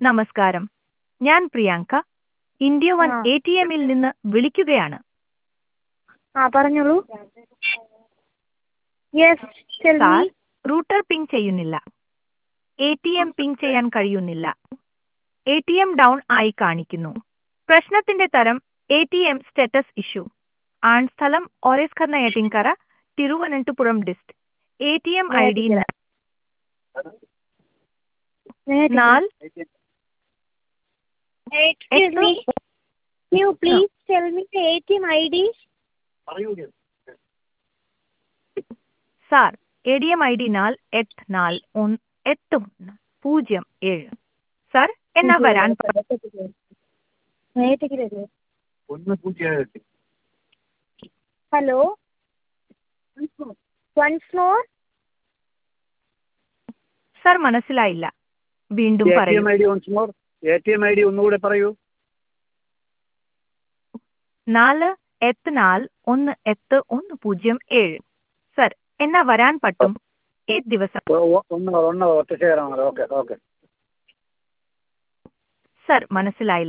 നമസ്കാരം. ഞാൻ Priyanka. India one ആ ATMൽ നിന്ന് വിളിക്കുകയാണ്. പറഞ്ഞോളൂ. Yes, tell me. Sir, router ping ചെയ്യുന്നില്ല. ATM പിങ് ചെയ്യാൻ കഴിയുന്നില്ല. ATM ഡൗൺ ആയി കാണിക്കുന്നു. പ്രശ്നത്തിന്റെ തരം ATM സ്റ്റാറ്റസ് ഇഷ്യൂ. ആൺസ്ഥലം ഓറേസ് കർണയറ്റിൻകര, Thiruvananthapuram district. ATM ID Neyyattinkara. Neyyattinkara. 4 Excuse me. Can you please tell me the ATM ID? Sir, ATM ID 4848107. Sir, എന്നാ വരാൻ നെയ്യാറ്റിൻകരയല്ലേ? Hello, once more. സാർ മനസ്സിലായില്ല. വീണ്ടും പറയൂ. ATM ID ഒന്നുകൂടെ പറയൂ. 4848107. സർ, എന്നാ വരാൻ പറ്റും? ഏത് ദിവസം? ഒന്ന് ഒറ്റ ശേഖരമാണ്. ഓക്കെ. സർ മനസ്സിലായില്ല.